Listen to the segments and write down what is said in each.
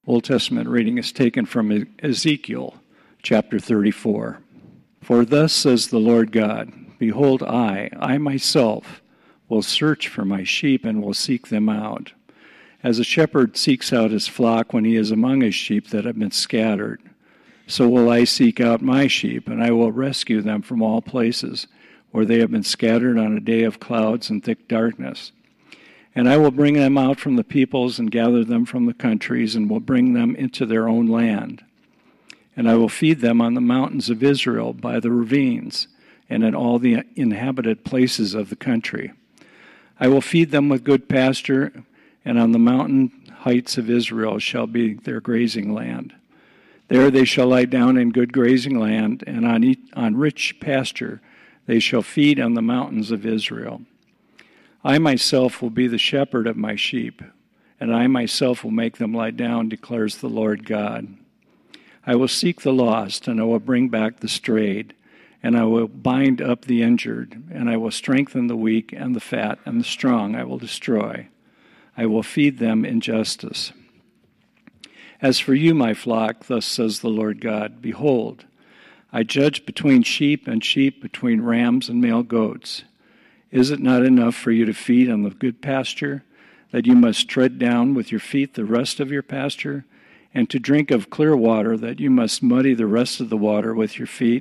Old Testament reading is taken from Ezekiel chapter 34. For thus says the Lord God, behold, I myself, will search for my sheep and will seek them out. As a shepherd seeks out his flock when he is among his sheep that have been scattered, so will I seek out my sheep, and I will rescue them from all places where they have been scattered on a day of clouds and thick darkness. And I will bring them out from the peoples and gather them from the countries, and will bring them into their own land. And I will feed them on the mountains of Israel, by the ravines, and in all the inhabited places of the country. I will feed them with good pasture, and on the mountain heights of Israel shall be their grazing land. There they shall lie down in good grazing land, and on rich pasture they shall feed on the mountains of Israel. I myself will be the shepherd of my sheep, and I myself will make them lie down, declares the Lord God. I will seek the lost, and I will bring back the strayed, and I will bind up the injured, and I will strengthen the weak and the fat, and the strong I will destroy. I will feed them in justice. As for you, my flock, thus says the Lord God, behold, I judge between sheep and sheep, between rams and male goats. Is it not enough for you to feed on the good pasture, that you must tread down with your feet the rest of your pasture, and to drink of clear water, that you must muddy the rest of the water with your feet?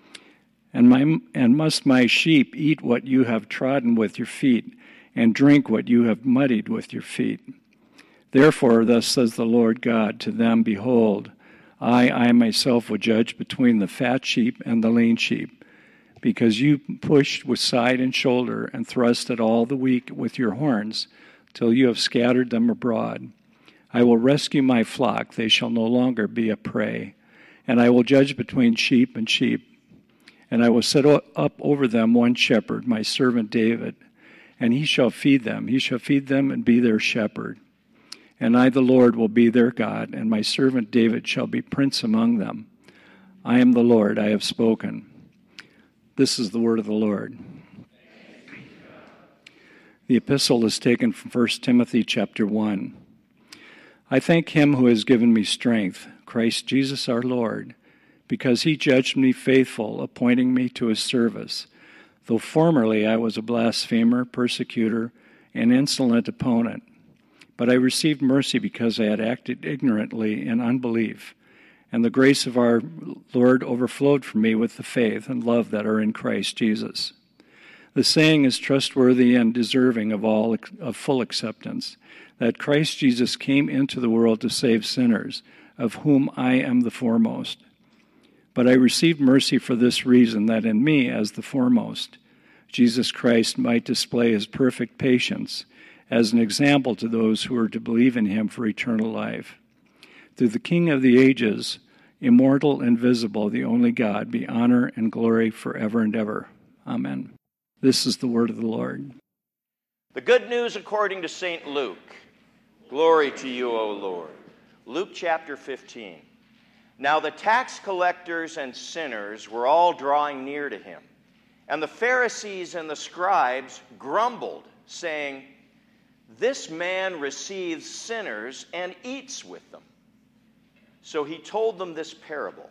And must my sheep eat what you have trodden with your feet, and drink what you have muddied with your feet? Therefore, thus says the Lord God to them, behold, I myself will judge between the fat sheep and the lean sheep, because you pushed with side and shoulder, and thrust at all the weak with your horns, till you have scattered them abroad. I will rescue my flock, they shall no longer be a prey, and I will judge between sheep and sheep. And I will set up over them one shepherd, my servant David, and he shall feed them and be their shepherd. And I, the Lord, will be their God, and my servant David shall be prince among them. I am the Lord, I have spoken. This is the word of the Lord. The epistle is taken from 1 Timothy chapter 1. I thank him who has given me strength, Christ Jesus our Lord, because he judged me faithful, appointing me to his service. Though formerly I was a blasphemer, persecutor, and insolent opponent, but I received mercy because I had acted ignorantly in unbelief, and the grace of our Lord overflowed for me with the faith and love that are in Christ Jesus. The saying is trustworthy and deserving of full acceptance, that Christ Jesus came into the world to save sinners, of whom I am the foremost. But I received mercy for this reason, that in me, as the foremost, Jesus Christ might display his perfect patience as an example to those who are to believe in him for eternal life. Through the King of the ages, immortal, invisible, the only God, be honor and glory forever and ever. Amen. This is the word of the Lord. The good news according to St. Luke. Glory to you, O Lord. Luke chapter 15. Now the tax collectors and sinners were all drawing near to him. And the Pharisees and the scribes grumbled, saying, This man receives sinners and eats with them. So he told them this parable.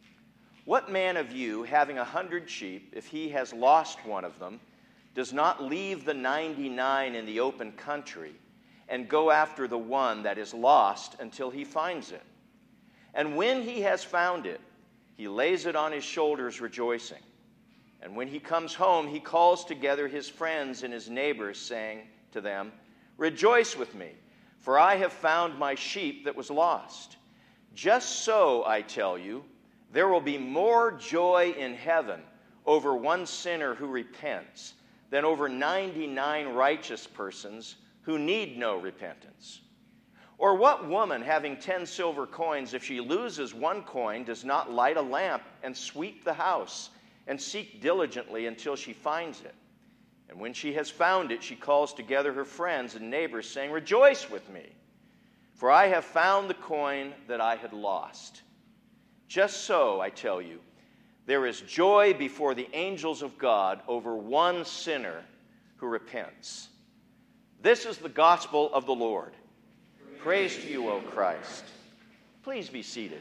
What man of you, having 100 sheep, if he has lost one of them, does not leave the 99 in the open country and go after the one that is lost until he finds it? And when he has found it, he lays it on his shoulders rejoicing. And when he comes home, he calls together his friends and his neighbors, saying to them, Rejoice with me, for I have found my sheep that was lost. Just so, I tell you, there will be more joy in heaven over one sinner who repents than over 99 righteous persons who need no repentance. Or what woman, having 10 silver coins, if she loses one coin, does not light a lamp and sweep the house and seek diligently until she finds it? And when she has found it, she calls together her friends and neighbors, saying, Rejoice with me, for I have found the coin that I had lost. Just so, I tell you, there is joy before the angels of God over one sinner who repents. This is the gospel of the Lord. Praise to you, O Christ. Please be seated.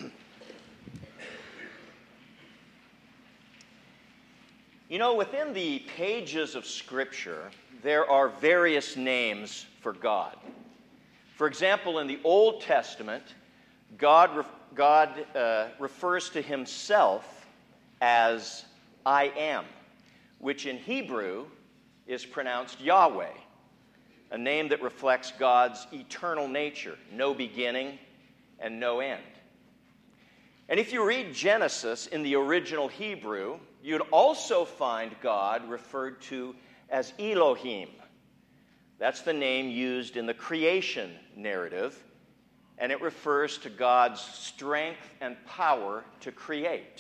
You know, within the pages of Scripture, there are various names for God. For example, in the Old Testament, God refers to himself as I am, which in Hebrew is pronounced Yahweh, a name that reflects God's eternal nature, no beginning and no end. And if you read Genesis in the original Hebrew, you'd also find God referred to as Elohim. That's the name used in the creation narrative, and it refers to God's strength and power to create.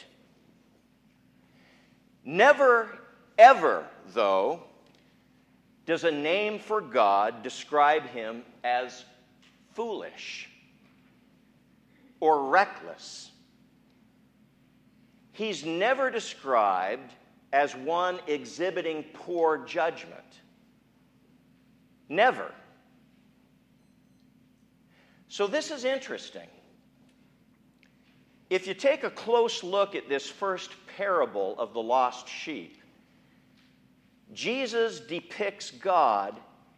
Never, ever, though, does a name for God describe him as foolish or reckless. He's never described as one exhibiting poor judgment. Never. So this is interesting. If you take a close look at this first parable of the lost sheep, Jesus depicts God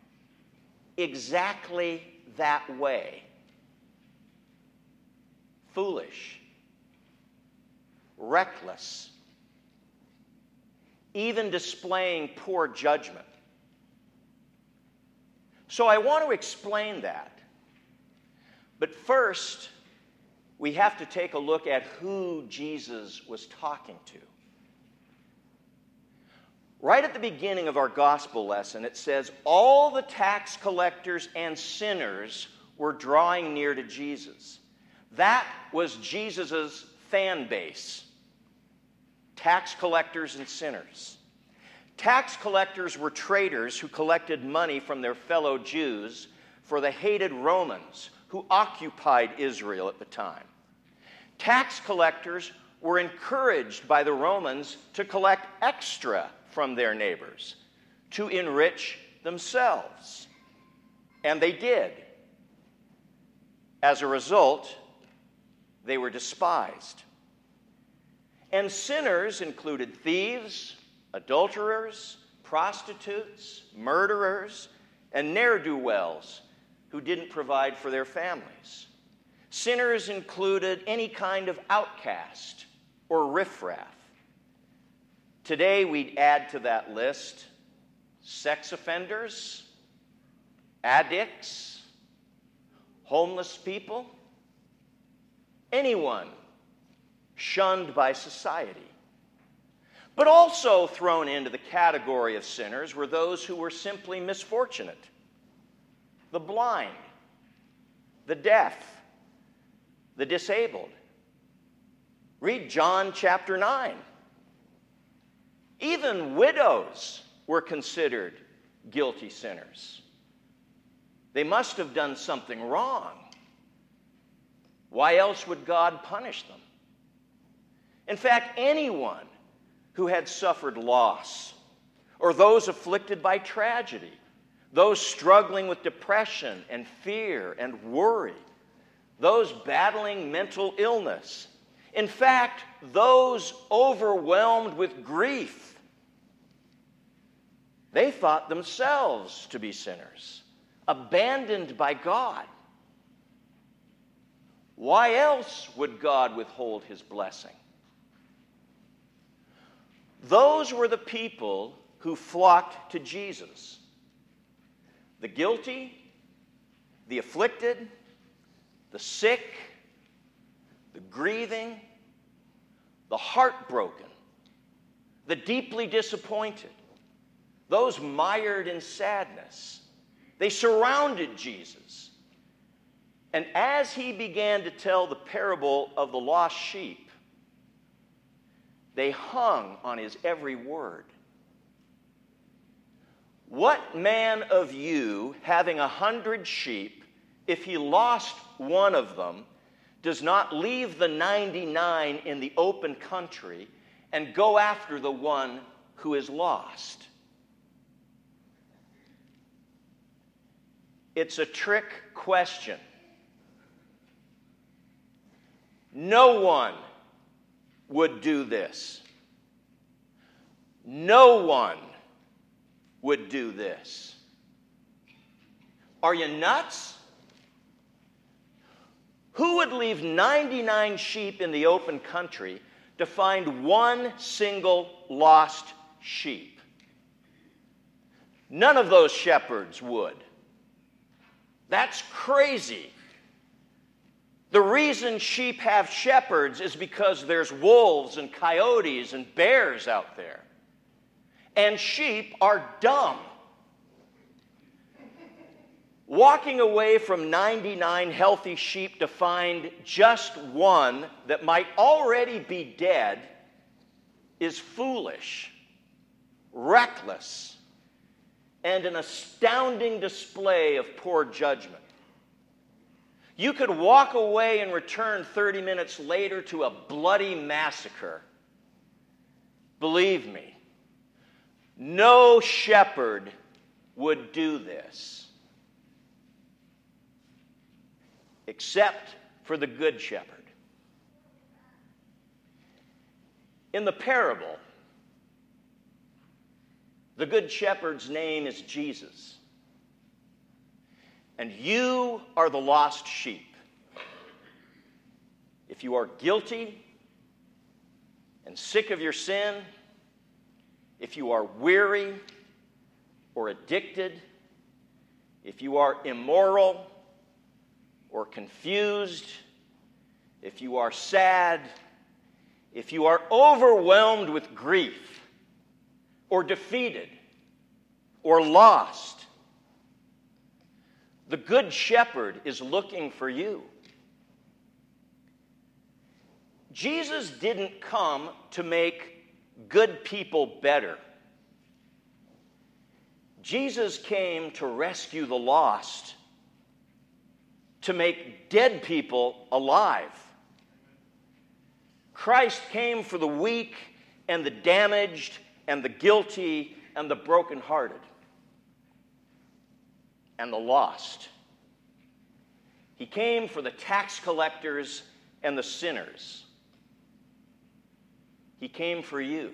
exactly that way. Foolish, reckless, even displaying poor judgment. So I want to explain that. But first, we have to take a look at who Jesus was talking to. Right at the beginning of our gospel lesson, it says, all the tax collectors and sinners were drawing near to Jesus. That was Jesus' fan base. Tax collectors and sinners. Tax collectors were traders who collected money from their fellow Jews for the hated Romans who occupied Israel at the time. Tax collectors were encouraged by the Romans to collect extra from their neighbors to enrich themselves. And they did. As a result, they were despised. And sinners included thieves, adulterers, prostitutes, murderers, and ne'er-do-wells who didn't provide for their families. Sinners included any kind of outcast or riffraff. Today, we'd add to that list sex offenders, addicts, homeless people, anyone shunned by society. But also thrown into the category of sinners were those who were simply misfortunate. The blind, the deaf, the disabled. Read John chapter 9. Even widows were considered guilty sinners. They must have done something wrong. Why else would God punish them? In fact, anyone who had suffered loss, or those afflicted by tragedy, those struggling with depression and fear and worry, those battling mental illness, in fact, those overwhelmed with grief, they thought themselves to be sinners, abandoned by God. Why else would God withhold his blessing? Those were the people who flocked to Jesus. The guilty, the afflicted, the sick, the grieving, the heartbroken, the deeply disappointed, those mired in sadness. They surrounded Jesus. And as he began to tell the parable of the lost sheep, they hung on his every word. What man of you, having 100 sheep, if he lost one of them, does not leave the 99 in the open country and go after the one who is lost? It's a trick question. No one would do this. No one would do this. Are you nuts? Who would leave 99 sheep in the open country to find one single lost sheep? None of those shepherds would. That's crazy. The reason sheep have shepherds is because there's wolves and coyotes and bears out there. And sheep are dumb. Walking away from 99 healthy sheep to find just one that might already be dead is foolish, reckless, and an astounding display of poor judgment. You could walk away and return 30 minutes later to a bloody massacre. Believe me, no shepherd would do this, except for the Good Shepherd. In the parable, the Good Shepherd's name is Jesus. And you are the lost sheep. If you are guilty and sick of your sin, if you are weary or addicted, if you are immoral or confused, if you are sad, if you are overwhelmed with grief or defeated or lost, the Good Shepherd is looking for you. Jesus didn't come to make good people better. Jesus came to rescue the lost, to make dead people alive. Christ came for the weak and the damaged and the guilty and the brokenhearted and the lost. He came for the tax collectors and the sinners. He came for you.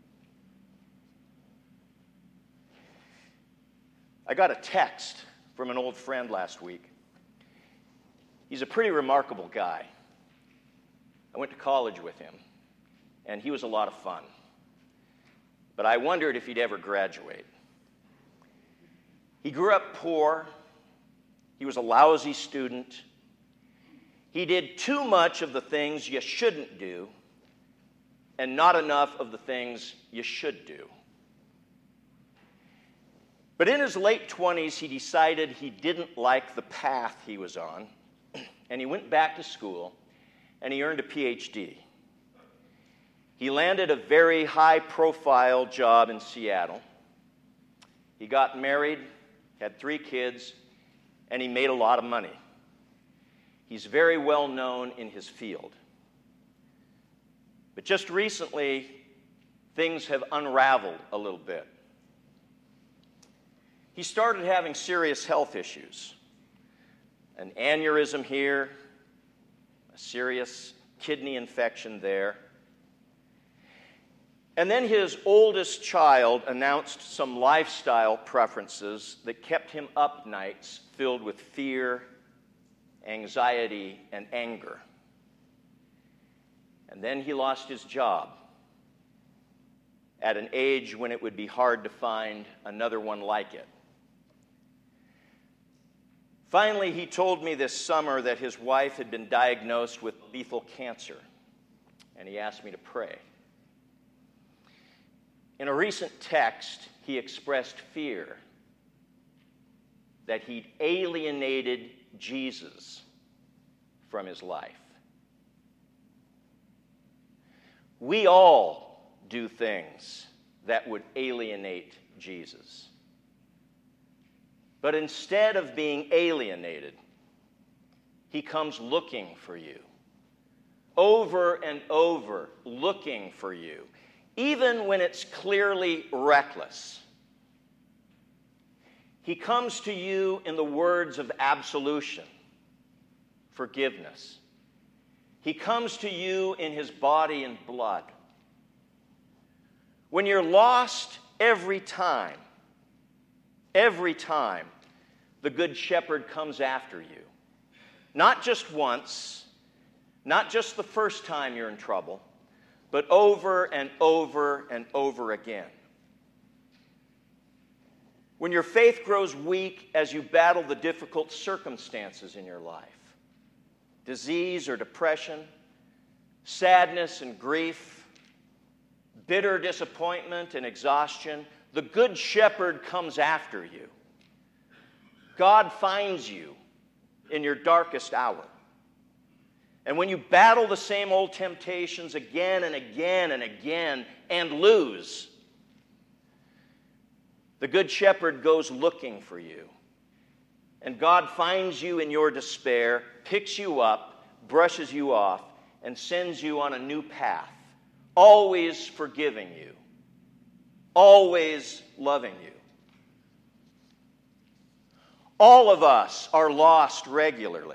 I got a text from an old friend last week. He's a pretty remarkable guy. I went to college with him, and he was a lot of fun. But I wondered if he'd ever graduate. He grew up poor. He was a lousy student. He did too much of the things you shouldn't do and not enough of the things you should do. But in his late 20s, he decided he didn't like the path he was on, and he went back to school, and he earned a PhD. He landed a very high-profile job in Seattle. He got married, had 3 kids, and he made a lot of money. He's very well known in his field. But just recently, things have unraveled a little bit. He started having serious health issues. An aneurysm here, a serious kidney infection there. And then his oldest child announced some lifestyle preferences that kept him up nights filled with fear, anxiety, and anger. And then he lost his job at an age when it would be hard to find another one like it. Finally, he told me this summer that his wife had been diagnosed with lethal cancer, and he asked me to pray. In a recent text, he expressed fear that he'd alienated Jesus from his life. We all do things that would alienate Jesus. But instead of being alienated, he comes looking for you. Over and over, looking for you. Even when it's clearly reckless. He comes to you in the words of absolution, forgiveness. He comes to you in his body and blood. When you're lost, every time, the Good Shepherd comes after you. Not just once, not just the first time you're in trouble, but over and over and over again. When your faith grows weak as you battle the difficult circumstances in your life, disease or depression, sadness and grief, bitter disappointment and exhaustion, the Good Shepherd comes after you. God finds you in your darkest hour. And when you battle the same old temptations again and again and again and lose, the Good Shepherd goes looking for you. And God finds you in your despair, picks you up, brushes you off, and sends you on a new path, always forgiving you, always loving you. All of us are lost regularly.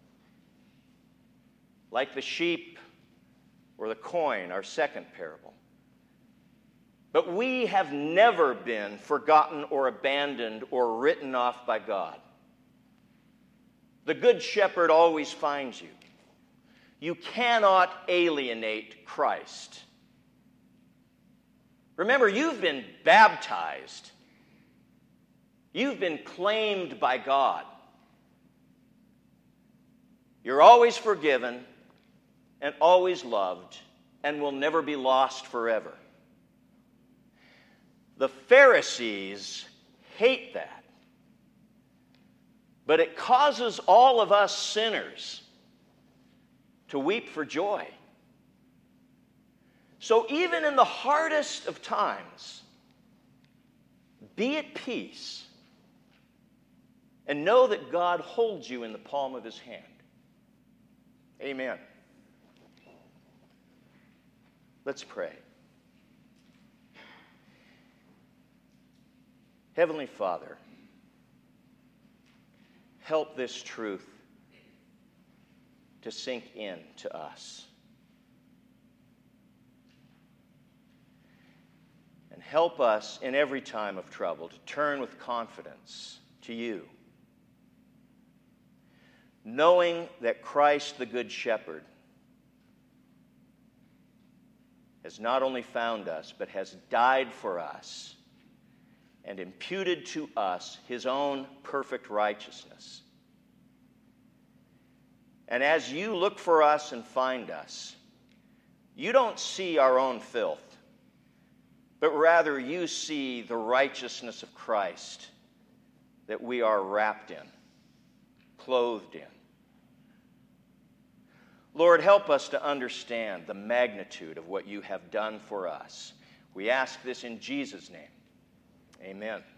Like the sheep or the coin, our second parable. But we have never been forgotten or abandoned or written off by God. The Good Shepherd always finds you. You cannot alienate Christ. Remember, you've been baptized. You've been claimed by God. You're always forgiven and always loved and will never be lost forever. The Pharisees hate that. But it causes all of us sinners to weep for joy. So even in the hardest of times, be at peace and know that God holds you in the palm of his hand. Amen. Let's pray. Heavenly Father, help this truth to sink in to us. And help us in every time of trouble to turn with confidence to you, knowing that Christ, the Good Shepherd, has not only found us, but has died for us and imputed to us his own perfect righteousness. And as you look for us and find us, you don't see our own filth, but rather you see the righteousness of Christ that we are wrapped in, clothed in. Lord, help us to understand the magnitude of what you have done for us. We ask this in Jesus' name. Amen.